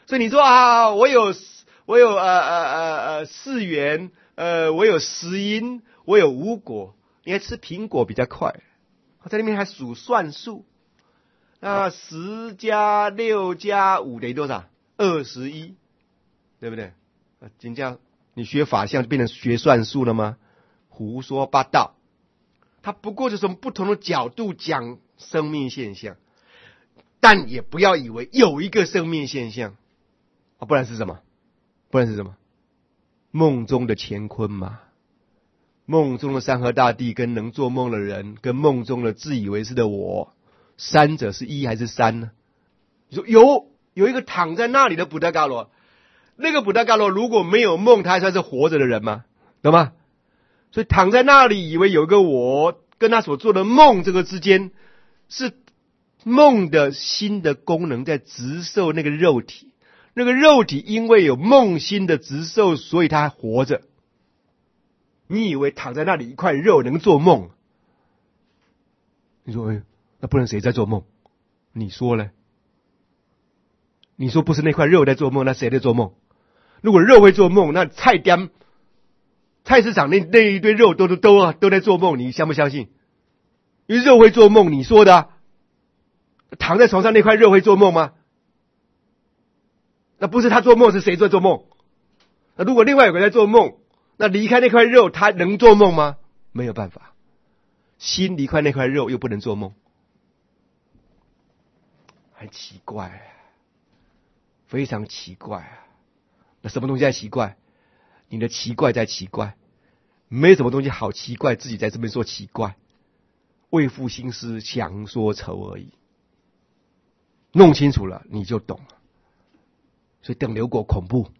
所以你说啊，我有4元，我有10因，我有5果，你还吃苹果比较快。在那边还数算术，那10加6加5等于多少？21，对不对？真叫你学法相就变成学算术了吗？胡说八道。他不过就是从不同的角度讲生命现象，但也不要以为有一个生命现象不然是什么？不然是什么？梦中的乾坤嘛。梦中的山河大地跟能做梦的人跟梦中的自以为是的我，三者是一还是三呢？你说有一个躺在那里的布达伽罗，那个布达伽罗如果没有梦，他还算是活着的人吗？懂吗？所以躺在那里以为有一个我跟他所做的梦这个之间是梦的心的功能在直受那个肉体，那个肉体因为有梦心的直受，所以他还活着。你以为躺在那里一块肉能做梦？你说那不然谁在做梦？你说呢？你说不是那块肉在做梦，那谁在做梦？如果肉会做梦，那菜市场那一堆肉都在做梦，你相不相信？因为肉会做梦，你说的躺在床上那块肉会做梦吗？那不是他做梦，是谁在做梦？那如果另外有个人在做梦，那离开那块肉，他能做梦吗？没有办法。心离开那块肉又不能做梦，很奇怪非常奇怪那什么东西在奇怪？你的奇怪在奇怪，没什么东西好奇怪，自己在这边说奇怪，为赋新诗强说愁而已。弄清楚了你就懂了。所以等流果恐怖，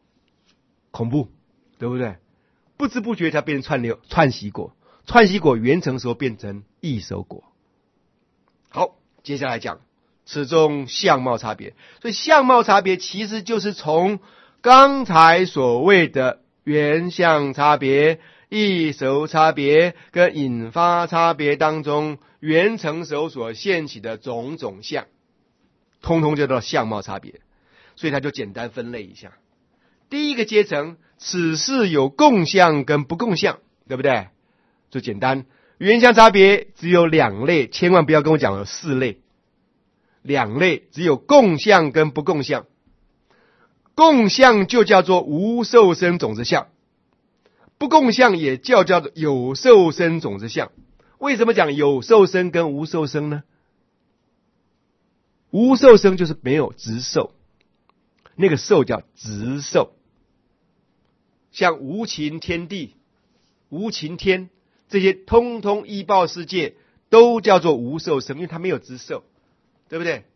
对不对？不知不觉它变成串习果，串习果圆成时候变成异熟果。好，接下来讲此中相貌差别。所以相貌差别其实就是从刚才所谓的原相差别、异熟差别跟引发差别当中，原成熟所现起的种种相，通通叫做相貌差别。所以他就简单分类一下。第一个阶层，此事有共相跟不共相，对不对？就简单，原相差别只有2类，千万不要跟我讲有4类。2类，只有共相跟不共相。共相就叫做无受生种子相，不共相也叫做有受生种子相。为什么讲有受生跟无受生呢？无受生就是没有直受，那个受叫直受。像无情天地、无情天这些通通依报世界都叫做无受生，因为它没有直受，对不对？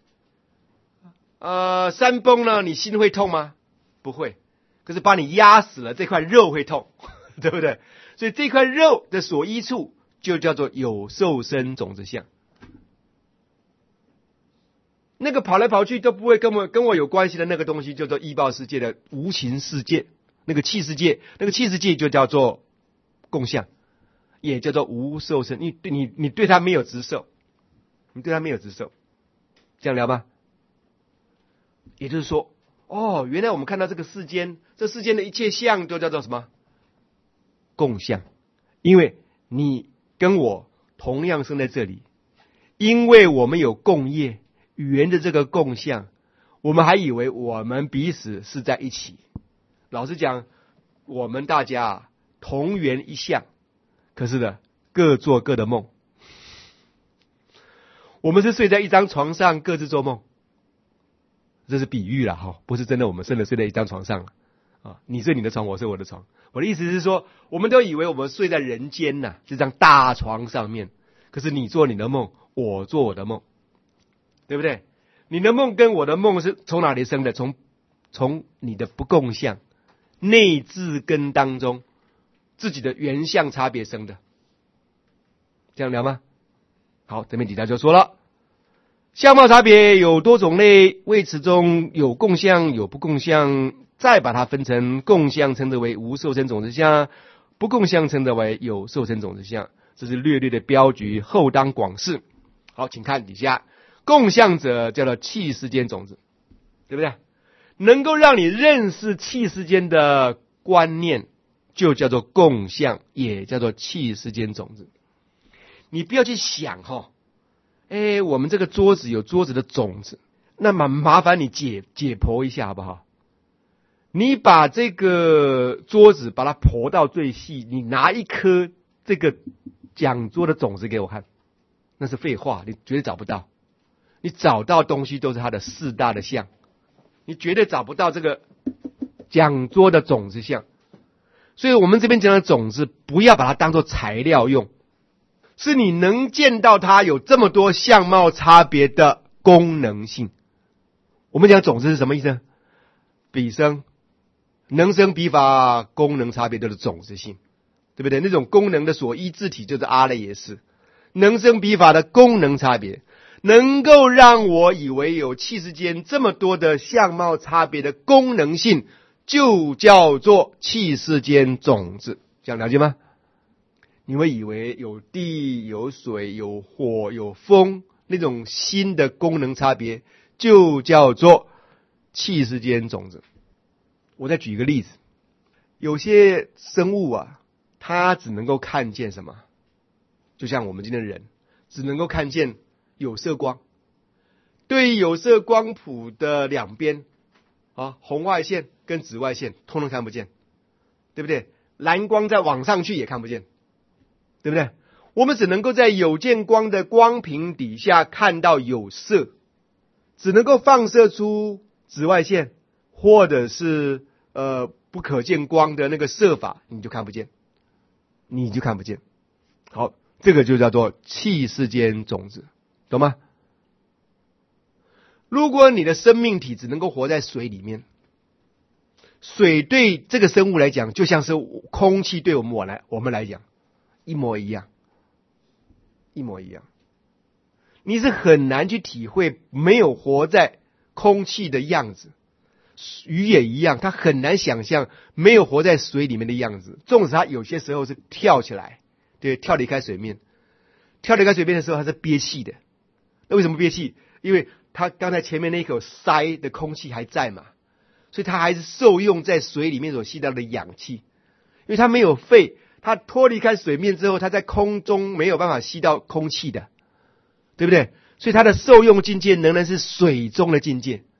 山崩呢，你心会痛吗？不会。可是把你压死了，这块肉会痛，对不对？所以这块肉的所依处就叫做有受生种子相。那个跑来跑去都不会跟我有关系的那个东西叫做依报世界的无情世界，那个气世界，就叫做共相，也叫做无受生。你对它没有直受，这样聊吧。也就是说，原来我们看到这世间的一切相都叫做什么？共相。因为你跟我同样生在这里，因为我们有共业，缘的这个共相，我们还以为我们彼此是在一起。老实讲，我们大家同缘一相，可是呢，各做各的梦。我们是睡在一张床上，各自做梦。这是比喻啦，不是真的我们真的睡在一张床上你睡你的床，我睡我的床。我的意思是说，我们都以为我们睡在人间这张大床上面，可是你做你的梦，我做我的梦，对不对？你的梦跟我的梦是从哪里生的？从你的不共相内自根当中自己的原相差别生的。这样聊吗？好，这边底下就说了，相貌差别有多种类，谓此中有共相有不共相，再把它分成共相称之为无受生种子相，不共相称之为有受生种子相。这是略略的标局，后当广释。好，请看底下，共相者叫做气世间种子，对不对？ 能够让你认识气世间的观念，就叫做共相，也叫做气世间种子。你不要去想我们这个桌子有桌子的种子，那么麻烦你解剖一下好不好？你把这个桌子把它剖到最细，你拿一颗这个讲桌的种子给我看，那是废话，你绝对找不到。你找到东西都是它的四大的相，你绝对找不到这个讲桌的种子相。所以我们这边讲的种子，不要把它当作材料用，是你能见到它有这么多相貌差别的功能性。我们讲种子是什么意思？彼生能生彼法，功能差别都是种子性，对不对？那种功能的所依自体就是阿赖耶识，能生彼法的功能差别，能够让我以为有气世间这么多的相貌差别的功能性，就叫做气世间种子。这样了解吗？你会以为有地、有水、有火、有风，那种新的功能差别，就叫做气世间种子。我再举一个例子，有些生物啊，它只能够看见什么？就像我们今天的人，只能够看见有色光。对于有色光谱的两边红外线跟紫外线通通看不见，对不对？蓝光再往上去也看不见，对不对？我们只能够在有见光的光屏底下看到有色，只能够放射出紫外线或者是不可见光的那个色法，你就看不见。好，这个就叫做气世间种子，懂吗？如果你的生命体只能够活在水里面，水对这个生物来讲，就像是空气对我们来讲一模一样。你是很难去体会没有活在空气的样子。鱼也一样，它很难想象没有活在水里面的样子。纵使它有些时候是跳起来，对，跳离开水面的时候，它是憋气的。那为什么憋气？因为它刚才前面那一口塞的空气还在嘛，所以它还是受用在水里面所吸到的氧气。因为它没有肺，它脱离开水面之后，它在空中没有办法吸到空气的，对不对？所以它的受用境界仍然是水中的境界。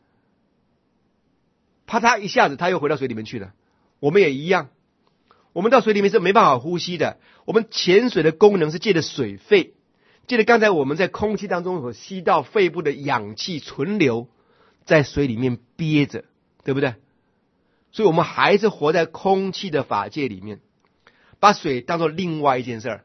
啪嗒一下子它又回到水里面去了。我们也一样，我们到水里面是没办法呼吸的。我们潜水的功能是借着水肺，借着刚才我们在空气当中所吸到肺部的氧气存留在水里面憋着，对不对？所以我们还是活在空气的法界里面，把水当作另外一件事儿。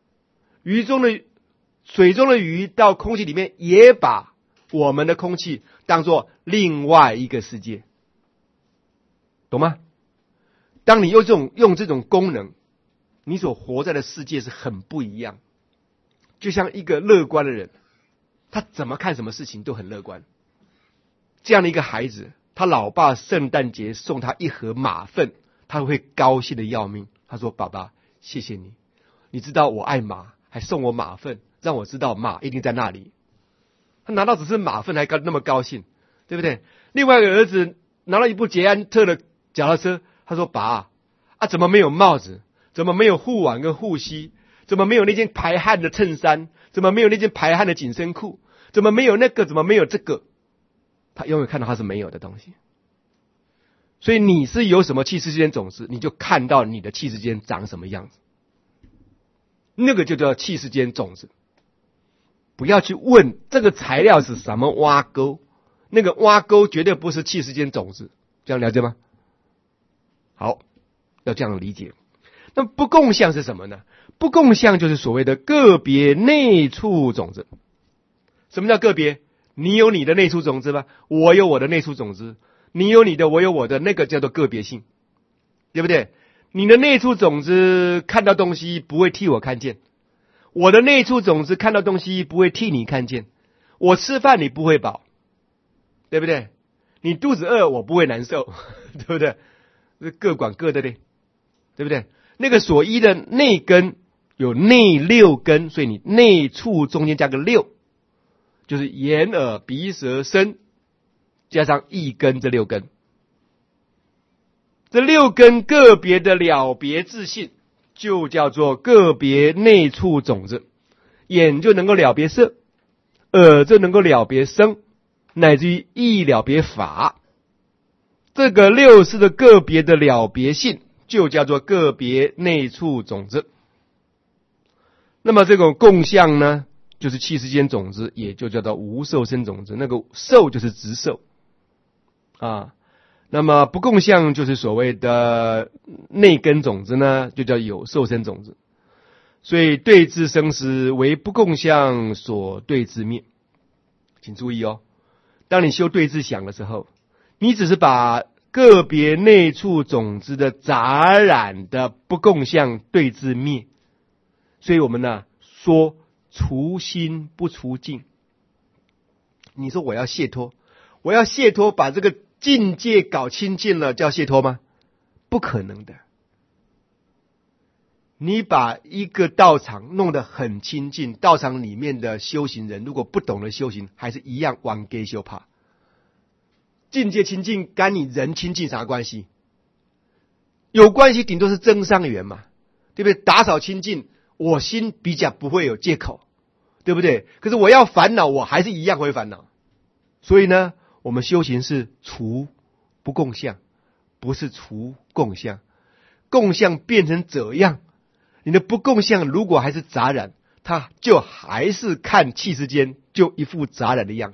水中的鱼到空气里面也把我们的空气当作另外一个世界，懂吗？当你用这种功能，你所活在的世界是很不一样。就像一个乐观的人，他怎么看什么事情都很乐观。这样的一个孩子，他老爸圣诞节送他一盒马粪，他会高兴的要命。他说：爸爸，谢谢你，你知道我爱马，还送我马粪，让我知道马一定在那里。他拿到只是马粪还那么高兴，对不对？另外一个儿子拿到一部捷安特的脚踏车，他说：爸怎么没有帽子？怎么没有护腕跟护膝？怎么没有那件排汗的衬衫？怎么没有那件排汗的紧身裤？怎么没有那个？怎么没有这个？他永远看到他是没有的东西。所以你是有什么气世间种子，你就看到你的气世间长什么样子，那个就叫气世间种子。不要去问这个材料是什么挖沟，那个挖沟绝对不是气世间种子，这样了解吗？好，要这样理解。那不共相是什么呢？不共相就是所谓的个别内处种子。什么叫个别？你有你的内处种子吗？我有我的内处种子，你有你的，我有我的，那个叫做个别性，对不对？你的内处种子看到东西不会替我看见，我的内处种子看到东西不会替你看见。我吃饭你不会饱，对不对？你肚子饿我不会难受，对不对？各管各的嘞，对不对？那个所依的内根有内六根，所以你内处中间加个六，就是眼耳鼻舌身加上意根这六根， 这六根个别的了别自性，就叫做个别内处种子。眼就能够了别色，耳就能够了别声，乃至于意了别法。这个六识的个别的了别性，就叫做个别内处种子。那么这种共相呢，就是气世间种子，也就叫做无受生种子。那个受就是执受啊。那么不共相就是所谓的内根种子呢，就叫有受生种子。所以对治生死为不共相所对治灭。请注意哦，当你修对治想的时候，你只是把个别内处种子的杂染的不共相对治灭。所以我们呢说除心不除境。你说我要解脱，我要解脱，把这个境界搞清净了，叫解脱吗？不可能的。你把一个道场弄得很清净，道场里面的修行人如果不懂得修行，还是一样往给修怕。境界清净干你人清净啥关系？有关系，顶多是增上缘嘛，对不对？打扫清净，我心比较不会有借口，对不对？可是我要烦恼，我还是一样会烦恼。所以呢，我们修行是除不共相，不是除共相。共相变成怎样，你的不共相如果还是杂染，它就还是看气世间就一副杂染的样。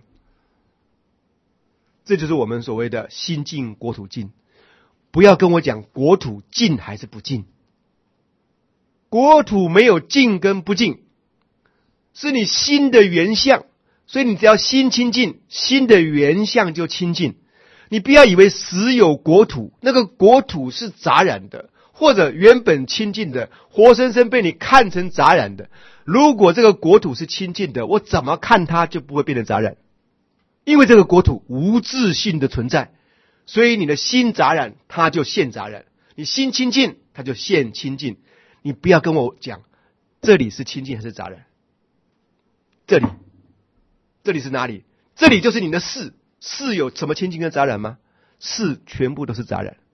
这就是我们所谓的心净国土净。不要跟我讲国土净还是不净，国土没有净跟不净，是你心的原相。所以你只要心清净，心的原相就清净。你不要以为实有国土，那个国土是杂染的，或者原本清净的，活生生被你看成杂染的。如果这个国土是清净的，我怎么看它就不会变成杂染，因为这个国土无自性的存在。所以你的心杂染，它就现杂染；你心清净，它就现清净。你不要跟我讲这里是清净还是杂染，这里是哪里？这里就是你的事，事有什么清净跟杂染吗？事全部都是杂染。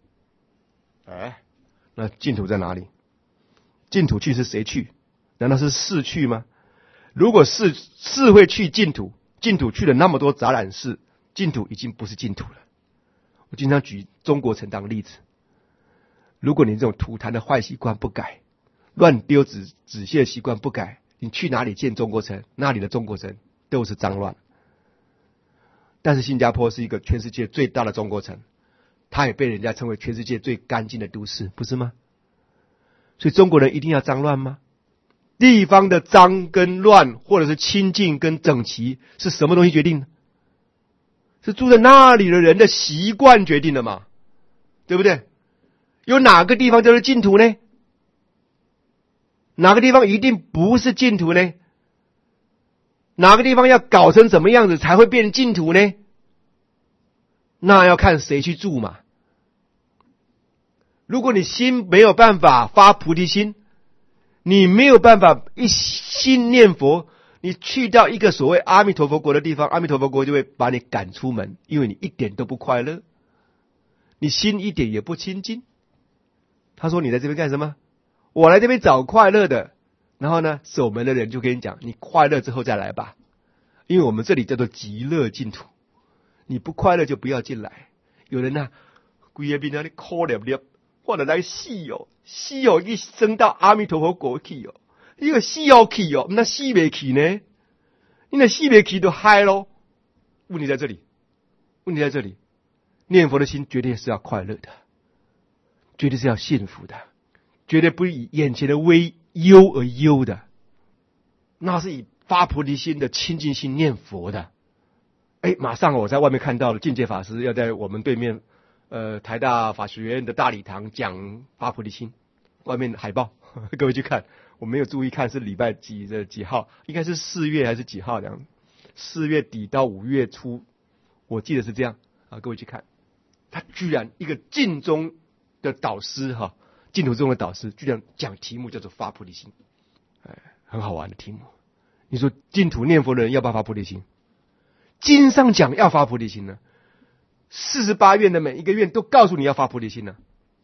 那净土在哪里？净土去是谁去？难道是事去吗？如果事会去净土，净土去了那么多杂染事，净土已经不是净土了。我经常举中国城当例子，如果你这种吐痰的坏习惯不改，乱丢纸屑的习惯不改，你去哪里建中国城，那里的中国城都是脏乱。但是新加坡是一个全世界最大的中国城，它也被人家称为全世界最干净的都市，不是吗？所以中国人一定要脏乱吗？地方的脏跟乱，或者是清净跟整齐，是什么东西决定的？是住在那里的人的习惯决定的嘛，对不对？有哪个地方就是净土呢？哪个地方一定不是净土呢？哪个地方要搞成什么样子才会变净土呢？那要看谁去住嘛。如果你心没有办法发菩提心，你没有办法一心念佛，你去到一个所谓阿弥陀佛国的地方，阿弥陀佛国就会把你赶出门，因为你一点都不快乐，你心一点也不清净。他说你在这边干什么？我来这边找快乐的。然后呢，守门的人就跟你讲，你快乐之后再来吧，因为我们这里叫做极乐净土，你不快乐就不要进来。有人呢，规个面那里可怜，或者来死哦，一生到阿弥陀佛国去哦，你个死要去哦，那死没去呢？你那死没去就嗨咯。问题在这里，念佛的心绝对是要快乐的，绝对是要幸福的，绝对不以眼前的微忧而忧的，那是以发菩提心的清净心念佛的。马上我在外面看到了境界法师要在我们对面台大法学院的大礼堂讲发菩提心，外面的海报各位去看，我没有注意看是礼拜几号，应该是4月还是几号这样，4月底到5月初，我记得是这样啊，各位去看。他居然一个净宗的导师净土宗的导师居然讲题目叫做发菩提心，很好玩的题目。你说净土念佛的人要不要发菩提心？经上讲要发菩提心呢，48愿的每一个愿都告诉你要发菩提心呢，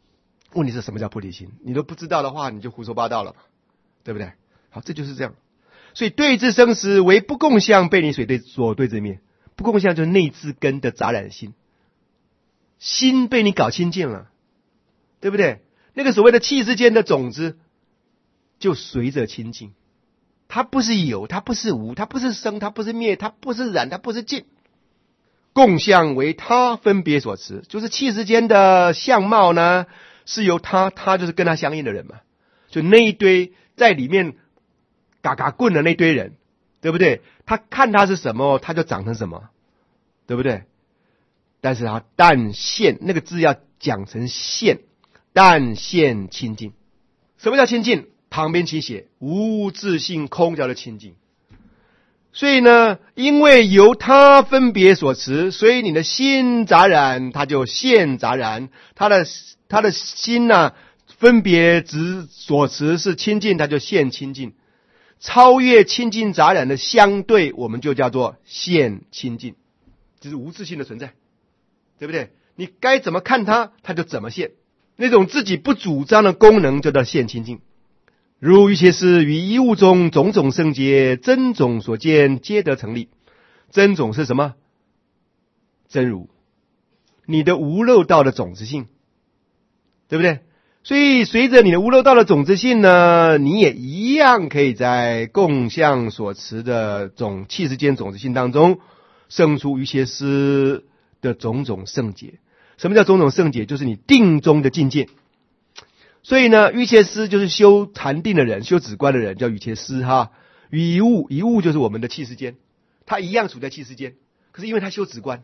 问题是什么叫菩提心？你都不知道的话，你就胡说八道了嘛，对不对？好，这就是这样。所以对治生死为不共相背离所对之灭。不共相就是内自根的杂染心，心被你搞清净了，对不对？那个所谓的气世间的种子就随着清净，它不是有，它不是无，它不是生，它不是灭，它不是染，它不是净。共相为他分别所持，就是气世间的相貌呢，是由他就是跟他相应的人嘛，就那一堆在里面嘎嘎棍的那堆人，对不对？他看他是什么，他就长成什么，对不对？但是他但现那个字要讲成现，但现清净。什么叫清净？旁边请写无自性空叫的清净。所以呢，因为由他分别所持，所以你的心杂染，它就现杂染。他的心呢，分别所持是清净，它就现清净。超越清净杂染的相对，我们就叫做现清净，这是无自性的存在，对不对？你该怎么看它，它就怎么现。那种自己不主张的功能，就叫现清净。如一切事于一物中种种圣洁，真种所见皆得成立。真种是什么？真如，你的无漏道的种子性，对不对？所以随着你的无漏道的种子性呢，你也一样可以在共相所持的气世间种子性当中生出一切事的种种圣洁。什么叫种种圣洁？就是你定中的境界。所以呢，瑜伽师就是修禅定的人，修止观的人叫瑜伽师哈。一物就是我们的气世间，他一样处在气世间，可是因为他修止观，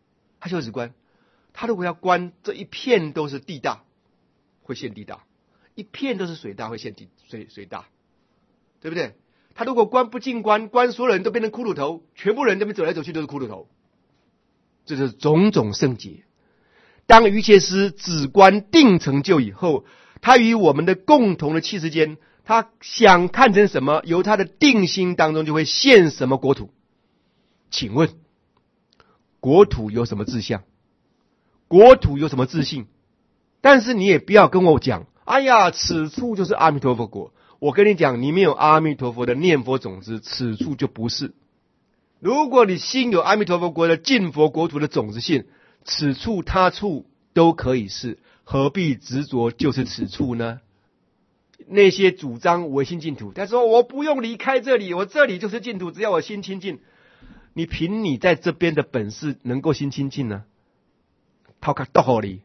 他如果要观这一片都是地大，会现地大；一片都是水大，会现水大，对不对？他如果观不净观，所有人都变成骷髅头，全部人这边走来走去都是骷髅头，这就是种种圣洁。当瑜伽师止观定成就以后，他与我们的共同的气世间，他想看成什么，由他的定心当中就会现什么国土。请问国土有什么志向？国土有什么自信？但是你也不要跟我讲，哎呀，此处就是阿弥陀佛国。我跟你讲，你没有阿弥陀佛的念佛种子，此处就不是。如果你心有阿弥陀佛国的净佛国土的种子性，此处他处都可以是，何必执着就是此处呢？那些主张唯心净土，他说我不用离开这里，我这里就是净土，只要我心清净。你凭你在这边的本事能够心清净呢？掏个道理，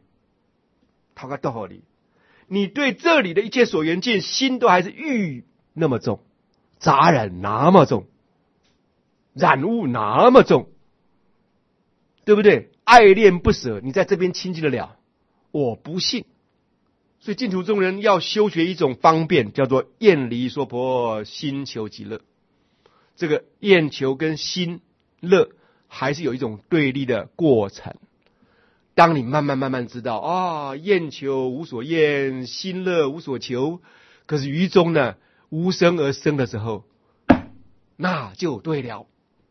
你对这里的一切所缘境，心都还是欲那么重，杂染那么重，染污那么重，对不对？爱恋不舍，你在这边清净得了？我不信。所以净土中人要修学一种方便，叫做厌离娑婆，心求极乐。这个厌求跟心乐还是有一种对立的过程。当你慢慢知道厌求无所厌，心乐无所求，可是于中呢无生而生的时候，那就对了。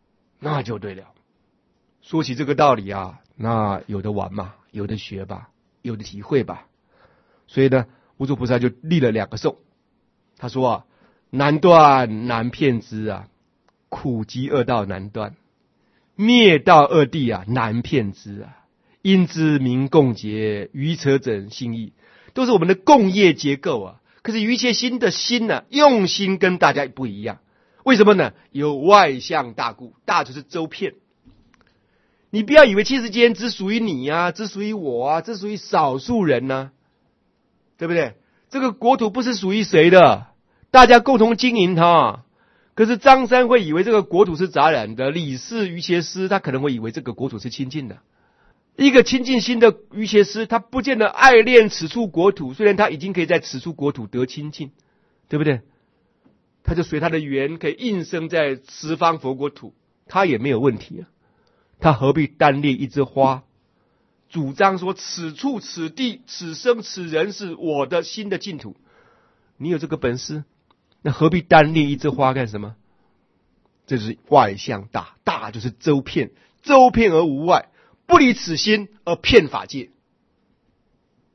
说起这个道理啊，那有的玩嘛，有的学吧，有的体会吧。所以呢，无著菩萨就立了2个颂。他说难断难骗之啊，苦集二道难断，灭道二谛啊难骗之啊。因之名共结，愚扯整心意，都是我们的共业结构啊。可是一切心的心呢，用心跟大家不一样。为什么呢？有外相大故，大就是周遍。你不要以为气世间只属于你啊，只属于我啊，只属于少数人啊，对不对？这个国土不是属于谁的，大家共同经营它。可是张三会以为这个国土是杂染的，李氏瑜伽师他可能会以为这个国土是清净的。一个清净心的瑜伽师，他不见得爱恋此处国土，虽然他已经可以在此处国土得清净，对不对？他就随他的缘可以应生在十方佛国土，他也没有问题啊。他何必单列一枝花，主张说此处此地此生此人是我的心的净土？你有这个本事，那何必单列一枝花干什么？这是外相大，大就是周遍而无外，不离此心而骗法界，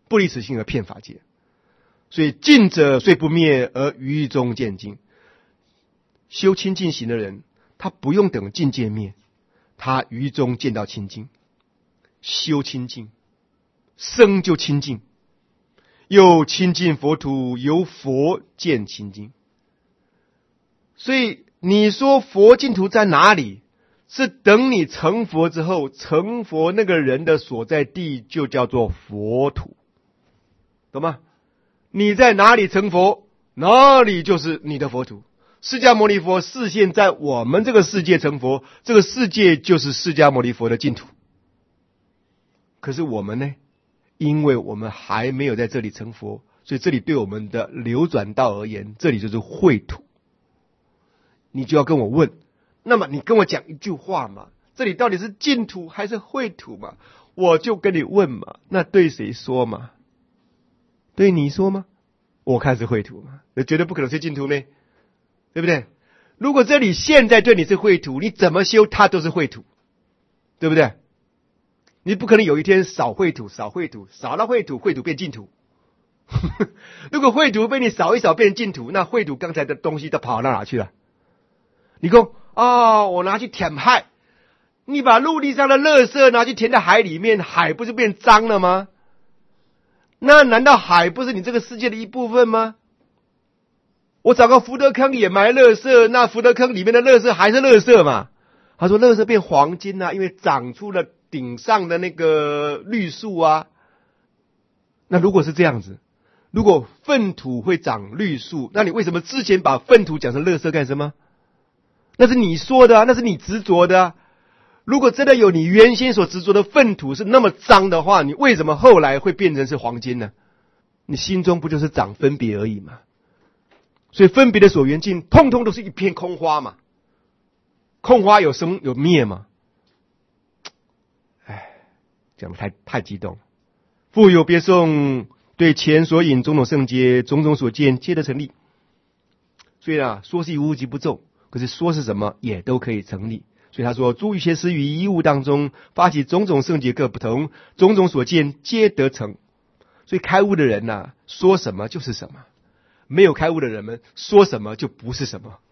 不离此性而骗法界。所以净者虽不灭，而于中见净。修清净行的人，他不用等境界灭，他于中见到清净。修清净，生就清净，又亲近佛土，由佛见清净。所以你说佛净土在哪里？是等你成佛之后，成佛那个人的所在地就叫做佛土，懂吗？你在哪里成佛，哪里就是你的佛土。释迦牟尼佛示现在我们这个世界成佛，这个世界就是释迦牟尼佛的净土。可是我们呢，因为我们还没有在这里成佛，所以这里对我们的流转道而言，这里就是秽土。你就要跟我问，那么你跟我讲一句话嘛，这里到底是净土还是秽土嘛？我就跟你问嘛，那对谁说嘛？对你说吗？我看是秽土嘛，那绝对不可能是净土呢，对不对？如果这里现在对你是秽土，你怎么修它都是秽土，对不对？你不可能有一天扫秽土，扫秽土，扫到秽土，秽土变净土。如果秽土被你扫一扫变净土，那秽土刚才的东西都跑到哪去了？你说我拿去填海，你把陆地上的垃圾拿去填在海里面，海不是变脏了吗？那难道海不是你这个世界的一部分吗？我找个福德坑也埋垃圾，那福德坑里面的垃圾还是垃圾嘛？他说垃圾变黄金啊，因为长出了顶上的那个绿树啊。那如果是这样子，如果粪土会长绿树，那你为什么之前把粪土讲成垃圾干什么？那是你说的啊，那是你执着的啊。如果真的有你原先所执着的粪土是那么脏的话，你为什么后来会变成是黄金呢？你心中不就是长分别而已吗？所以分别的所缘境通通都是一片空花嘛。空花有生有灭嘛。讲得太激动。复有别颂，对前所引种种圣解，种种所见皆得成立。所以说是无极不骤，可是说是什么也都可以成立。所以他说，诸一切师于一物当中发起种种圣解各不同，种种所见皆得成。所以开悟的人说什么就是什么，没有开悟的人们说什么就不是什么。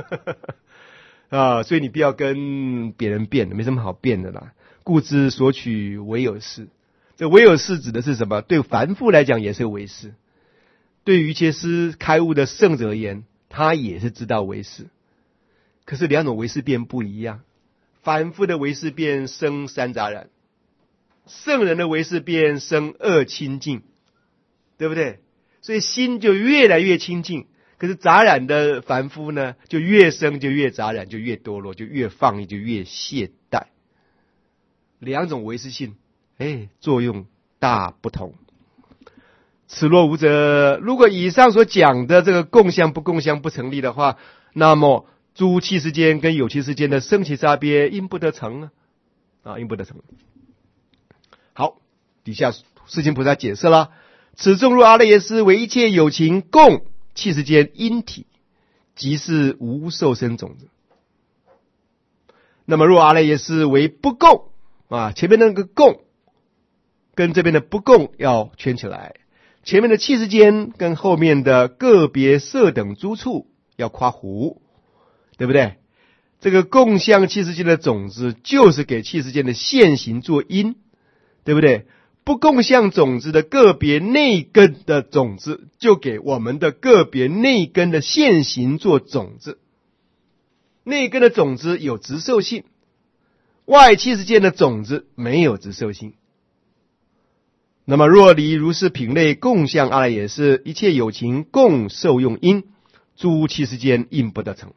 所以你不要跟别人辩，没什么好辩的啦。故知所取唯有是，这唯有是指的是什么？对凡夫来讲也是唯是，对于一切师开悟的圣者而言，他也是知道唯是。可是两种唯是辩不一样，凡夫的唯是辩生三杂染，圣人的唯是辩生二清净，对不对？所以心就越来越清净。可是杂染的凡夫呢，就越生就越杂染，就越堕落，就越放逸，就越懈怠。两种唯是性，作用大不同。此若无者，如果以上所讲的这个共相不共相不成立的话，那么诸气世间跟有气世间的生起差别因不得成因不得成。好，底下世亲菩萨解释了，此众入阿赖耶识为一切有情共气世间因体，即是无受生种子。那么若阿赖耶识为不共前面那个共跟这边的不共要圈起来，前面的气世间跟后面的个别色等诸处要夸弧，对不对？这个共相气世间的种子就是给气世间的现行做因，对不对？不共相种子的个别内根的种子就给我们的个别内根的现行做种子。内根的种子有执受性，外气世间的种子没有执受性。那么若离如是品类共相阿赖耶识，一切有情共受用因，诸气世间应不得成。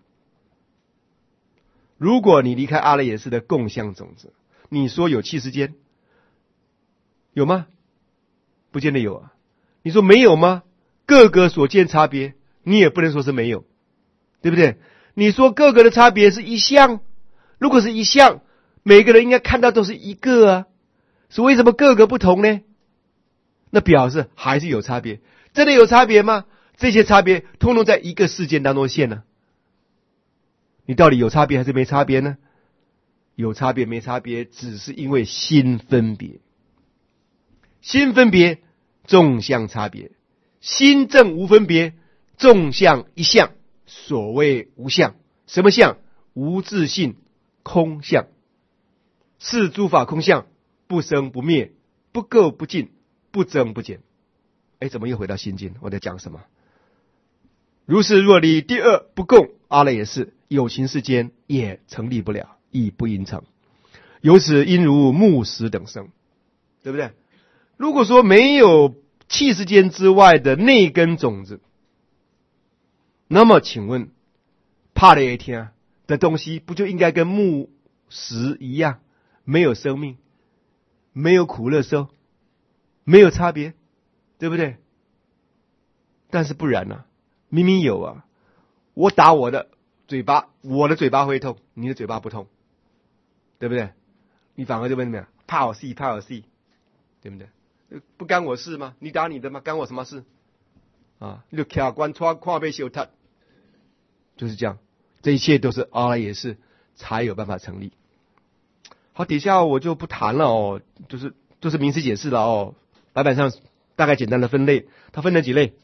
如果你离开阿赖耶识的共相种子，你说有气世间有吗？不见得有啊。你说没有吗？各个所见差别，你也不能说是没有，对不对？你说各个的差别是一项，如果是一项，每个人应该看到都是一个啊，是为什么各个不同呢？那表示还是有差别。真的有差别吗？这些差别通通在一个事件当中现呢。你到底有差别还是没差别呢？有差别没差别，只是因为心分别。心分别众相差别，心正无分别，众相一相，所谓无相。什么相？无自性，空相。是诸法空相，不生不灭，不垢不净，不增不减。怎么又回到心经？我在讲什么？如是若离第二不共，阿赖耶识有情世间也成立不了，亦不应成。由此应如木石等生，对不对？如果说没有气世间之外的内根种子，那么请问怕了一天的东西不就应该跟木石一样，没有生命，没有苦乐受，没有差别，对不对？但是不然啊，明明有啊。我打我的嘴巴，我的嘴巴会痛，你的嘴巴不痛，对不对？你反而就问怎么样？怕我戏，怕我戏，对不对？不干我事吗？你打你的吗？干我什么事啊？你就卡关看被修他，就是这样。这一切都是阿赖耶识才有办法成立。好，底下我就不谈了哦，就是名词解释了哦。白板上大概简单的分类，它分了几类。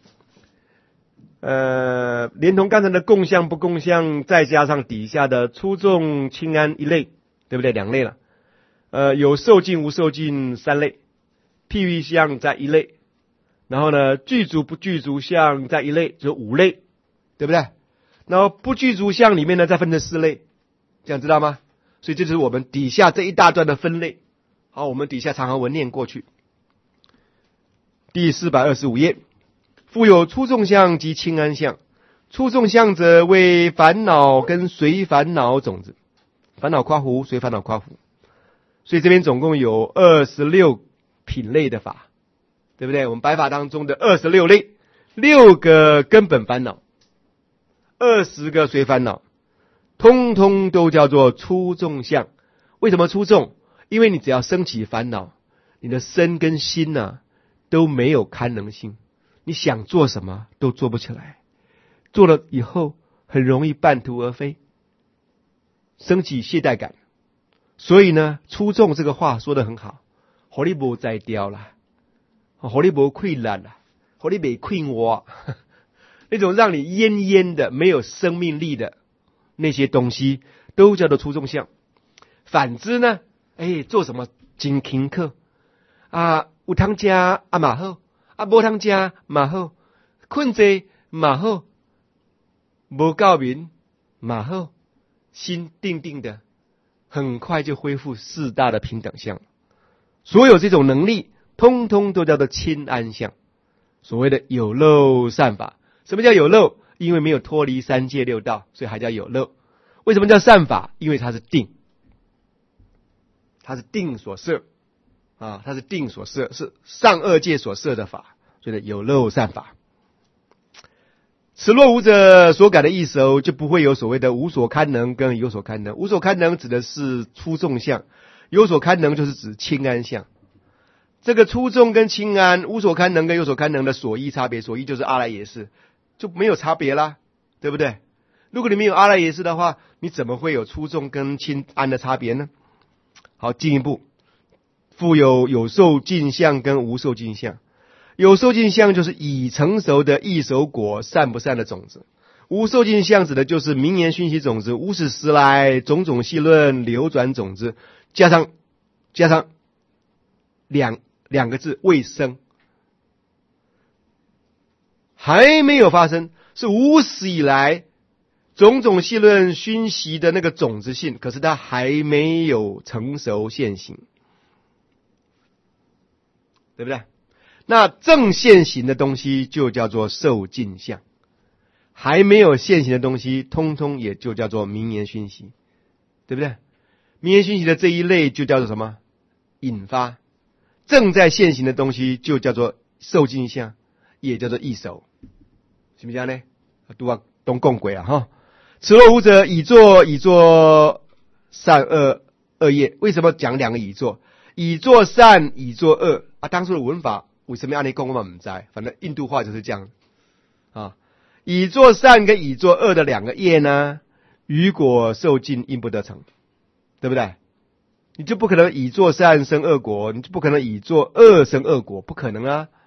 连同刚才的共相不共相，再加上底下的粗重轻安一类，对不对？两类了。有受尽无受尽三类，譬喻相在一类，然后呢，具足不具足相在一类，就五类，对不对？然后不具足相里面呢，再分成四类，这样知道吗？所以这就是我们底下这一大段的分类。好，我们底下长行文念过去。第425页。复有粗重相及轻安相。粗重相者为烦恼跟随烦恼种子，烦恼夸胡，随烦恼夸胡。所以这边总共有26品类的法，对不对？我们白法当中的26类，6个根本烦恼，20个随烦恼，通通都叫做粗重相。为什么粗重？因为你只要升起烦恼，你的身跟心啊都没有堪能性，你想做什么都做不起来，做了以后很容易半途而废，升起懈怠感。所以呢，粗重这个话说得很好，让你不再掉了，让你不溃烂了，让你没困我，那种让你奄奄的没有生命力的那些东西都叫做粗重相。反之呢，做什么真勤课啊，有通吃啊嘛好，啊无通吃嘛好，困济嘛好，无告眠嘛好，心定定的，很快就恢复四大的平等相。所有这种能力通通都叫做轻安相。所谓的有漏善法，什么叫有漏？因为没有脱离三界六道，所以还叫有漏。为什么叫善法？因为它是定，它是定所摄啊，它是定所摄，是上二界所摄的法，所以有漏善法。此若无者所改的意思哦，就不会有所谓的无所堪能跟有所堪能。无所堪能指的是粗重相，有所堪能就是指轻安相。这个粗重跟轻安，无所堪能跟有所堪能的所依差别，所依就是阿赖耶识，就没有差别啦，对不对？如果你没有阿赖耶识的话，你怎么会有粗重跟轻安的差别呢？好，进一步，复有受尽相跟无受尽相。有受尽相就是已成熟的异熟果善不善的种子，无受尽相指的就是名言熏习种子，无始时来种种细论流转种子，加上两个字未生，还没有发生，是无始以来种种细论熏习的那个种子性，可是它还没有成熟现行，对不对？那正现行的东西就叫做受尽相，还没有现行的东西通通也就叫做名言熏习，对不对？名言熏习的这一类就叫做什么？引发。正在现行的东西就叫做受尽相，也叫做异熟，是不是这样呢？都共轨啊哈！此若无者，已作善恶业。为什么讲两个已作？已作善，已作恶啊！当初的文法为什么按你讲我们不知道，反正印度话就是这样啊。已作善跟已作恶的两个业呢，余果受尽应不得成，对不对？你就不可能已作善生恶果，你就不可能已作恶生恶果，不可能啊！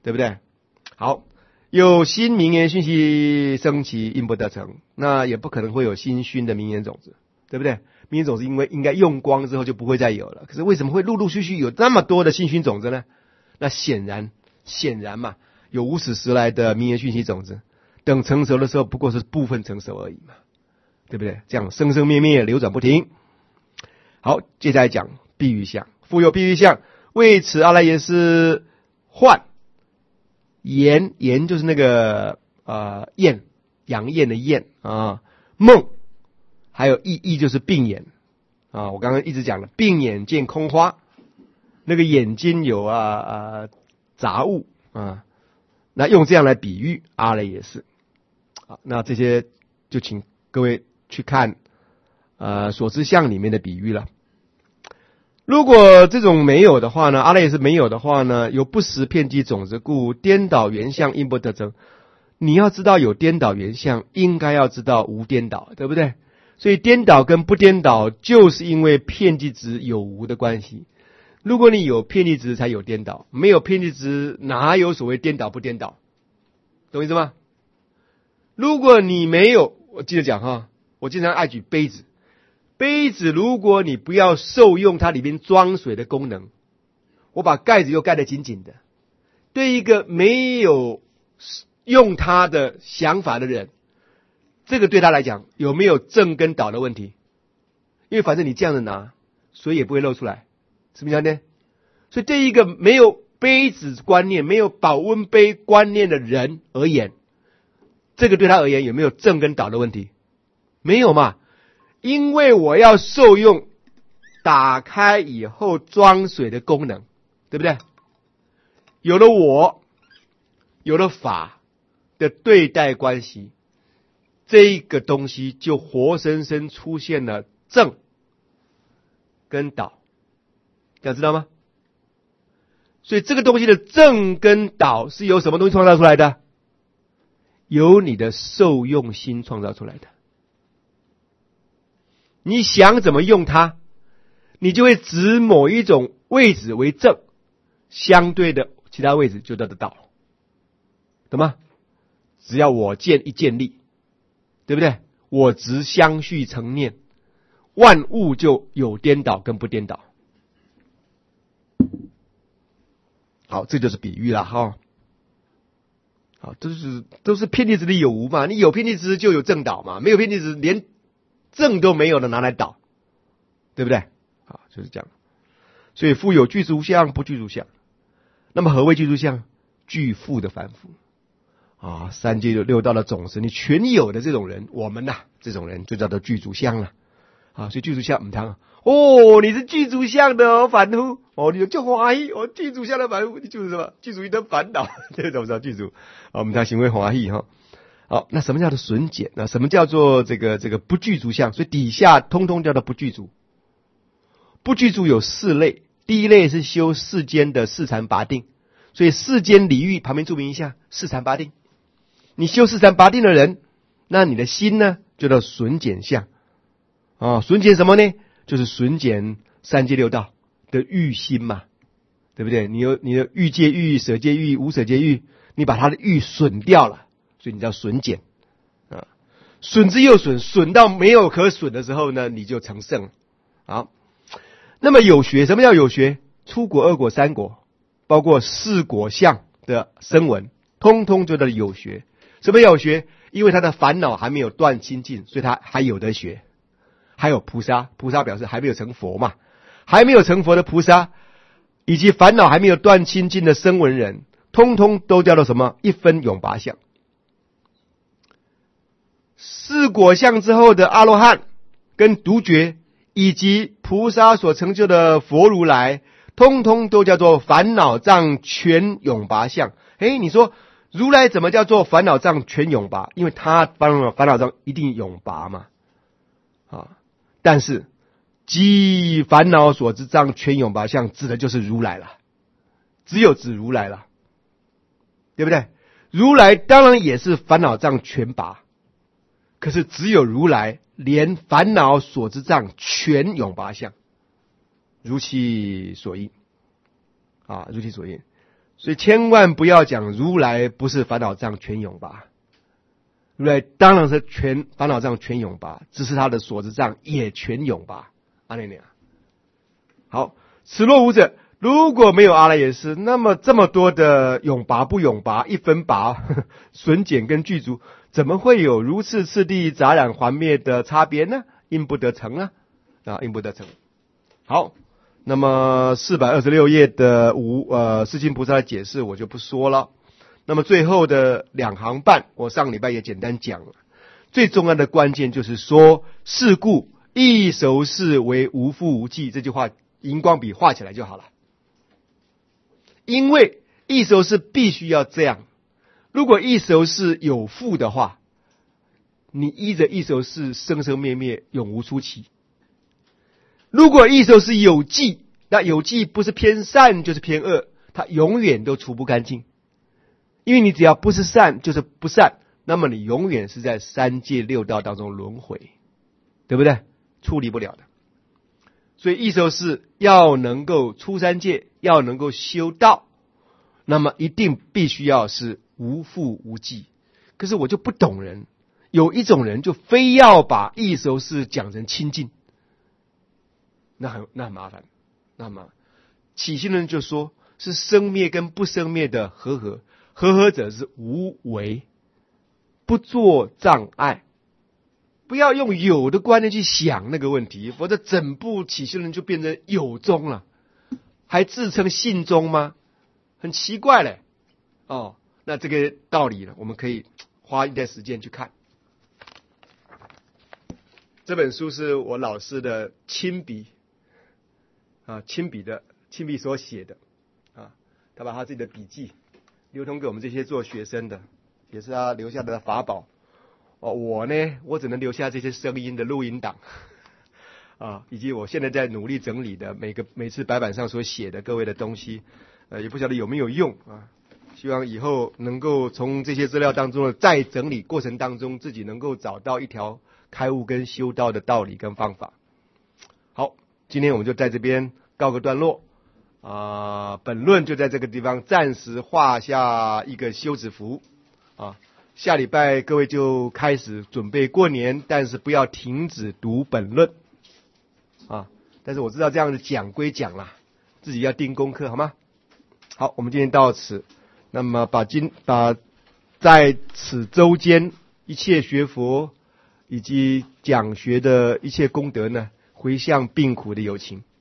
对不对？好，有新名言讯息升起，因不得成，那也不可能会有新熏的名言种子，对不对？名言种子因为应该用光之后就不会再有了，可是为什么会陆陆续续有那么多的新熏种子呢？那显然嘛，有无始时来的名言讯息种子，等成熟的时候不过是部分成熟而已嘛，对不对？这样生生灭灭，流转不停。好，接下来讲譬喻相，复有譬喻相，为此阿赖耶识幻言，言就是那个焰，阳焰的焰啊，梦，还有意就是病眼啊。我刚刚一直讲了，病眼见空花，那个眼睛有杂物啊，那用这样来比喻阿赖耶识。好，那这些就请各位去看所知相里面的比喻了。如果这种没有的话呢，阿赖耶识没有的话呢，有不实遍计种子故，颠倒原相因不得成。你要知道有颠倒原相，应该要知道无颠倒，对不对？所以颠倒跟不颠倒，就是因为遍计执有无的关系。如果你有遍计执，才有颠倒；没有遍计执，哪有所谓颠倒不颠倒？懂意思吗？如果你没有，我记得讲哈，我经常爱举杯子。杯子如果你不要受用它里面装水的功能，我把盖子又盖得紧紧的，对一个没有用它的想法的人，这个对他来讲有没有正跟倒的问题？因为反正你这样子拿，水也不会漏出来，是不是这样呢？所以对一个没有杯子观念、没有保温杯观念的人而言，这个对他而言有没有正跟倒的问题？没有嘛。因为我要受用打开以后装水的功能，对不对？有了我，有了法的对待关系，这个东西就活生生出现了正跟倒，想知道吗？所以这个东西的正跟倒是由什么东西创造出来的？由你的受用心创造出来的。你想怎么用它，你就会指某一种位置为正，相对的其他位置就叫做倒，懂吗？只要我见一见立，对不对？我执相续成念，万物就有颠倒跟不颠倒。好，这就是比喻了哈。好，都是遍计执里有无嘛，你有遍计执就有正倒嘛，没有遍计执连正都没有的拿来倒，对不对？好，就是这样。所以复有具足相不具足相。那么何谓具足相？具复的凡夫啊，三界六道的种子，你全有的这种人，我们这种人就叫做具足相了啊。所以具足相唔通哦，你是具足相的凡夫哦，你就欢喜哦，具足相的凡夫，你就是什么？具足一的烦恼，这个怎么知道具足？我们他行为欢喜哈。好，那什么叫做损减？那什么叫做这个不具足相？所以底下通通叫做不具足。不具足有四类，第一类是修世间的四禅八定，所以世间礼欲旁边注明一下四禅八定。你修四禅八定的人，那你的心呢，就叫损减相啊。损减什么呢？就是损减三界六道的欲心嘛，对不对？你的欲界欲、舍界欲、无舍界欲，你把它的欲损掉了。所以你叫损减啊，损之又损，损到没有可损的时候呢，你就成圣了。好，那么有学，什么叫有学？初果、二果、三果，包括四果相的声闻，通通就叫有学。什么有学？因为他的烦恼还没有断清净，所以他还有得学。还有菩萨，菩萨表示还没有成佛嘛，还没有成佛的菩萨，以及烦恼还没有断清净的声闻人，通通都叫做什么？一分永拔相。四果相之后的阿罗汉跟独觉，以及菩萨所成就的佛如来，通通都叫做烦恼障全永拔相。你说如来怎么叫做烦恼障全永拔？因为他烦恼障一定永拔嘛。但是即烦恼所知障全永拔相，指的就是如来了，只有指如来了，对不对？如来当然也是烦恼障全拔，可是只有如来连烦恼所知障全永拔相，如其所应啊，如其所应。 所以千万不要讲如来不是烦恼障全永拔，如来当然是烦恼障全永拔，只是他的所知障也全永拔。阿弥陀佛。好，此若无者，如果没有阿赖耶识，那么这么多的永拔不永拔、一分拔、损减跟具足，怎么会有如次次第杂染还灭的差别呢？应不得成啊！应不得成。好，那么426页的世亲菩萨的解释我就不说了。那么最后的2行半，我上礼拜也简单讲了。最重要的关键就是说，是故亦熟视为无复无记，这句话荧光笔画起来就好了。因为亦熟视必须要这样，如果亦熟视有复的话，你依着亦熟视生生灭灭，永无出期。如果亦熟视有记，那有记不是偏善就是偏恶，它永远都除不干净。因为你只要不是善就是不善，那么你永远是在三界六道当中轮回，对不对？处理不了的。所以亦熟视要能够出三界，要能够修道，那么一定必须要是无复无记。可是我就不懂人，有一种人就非要把亦熟视讲成清净，那很麻烦。那么起信人就说是生灭跟不生灭的和合，和合者是无为，不做障碍。不要用有的观念去想那个问题，否则整部起信论就变成有宗了，还自称信宗吗？很奇怪嘞。那这个道理呢，我们可以花一点时间去看。这本书是我老师的亲笔所写的他把他自己的笔记流通给我们这些做学生的，也是他留下的法宝。我呢，我只能留下这些声音的录音档以及我现在在努力整理的每次白板上所写的各位的东西，也不晓得有没有用希望以后能够从这些资料当中的再整理过程当中，自己能够找到一条开悟跟修道的道理跟方法。好，今天我们就在这边告个段落本论就在这个地方暂时画下一个休止符下礼拜各位就开始准备过年，但是不要停止读本论但是我知道这样子讲归讲啦，自己要定功课好吗？好，我们今天到此。那么把在此周间一切学佛以及讲学的一切功德呢，回向病苦的有情。